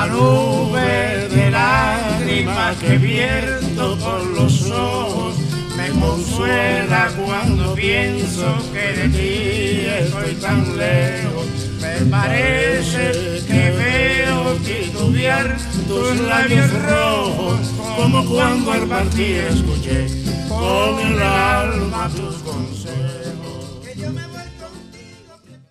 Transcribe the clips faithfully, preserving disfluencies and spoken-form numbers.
la nube de lágrimas que vierto por los ojos me consuela cuando pienso que de ti estoy tan lejos. Me parece que veo titubear tus labios rojos, como cuando al partir escuché con el alma tus consejos. Que yo me voy contigo.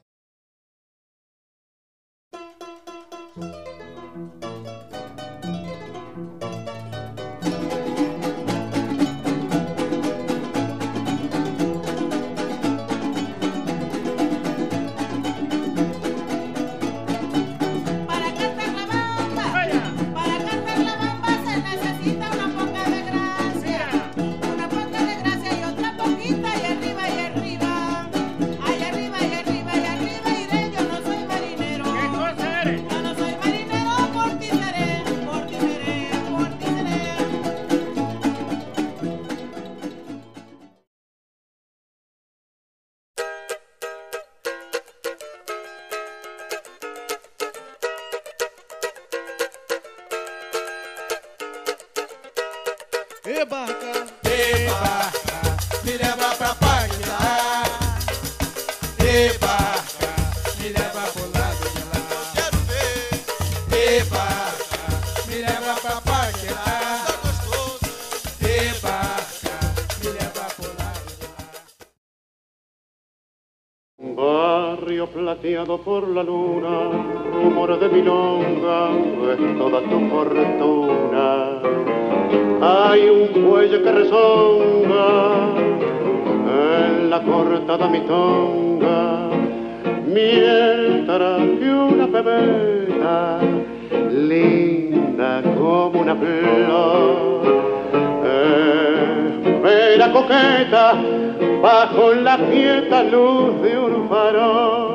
E barca, e barca, me leva pra Paquetá. E barca, me leva pro lado de lá. Eu quero ver. E barca, me leva pra Paquetá. Tá gostoso. E barca, me leva pro lado de lá. Barrio plateado por la luna, rumor de milonga, es toda tu fortuna. Hay un cuello que rezonga en la cortada mitonga, mientras que una pebeta linda como una flor espera coqueta bajo la quieta luz de un farol.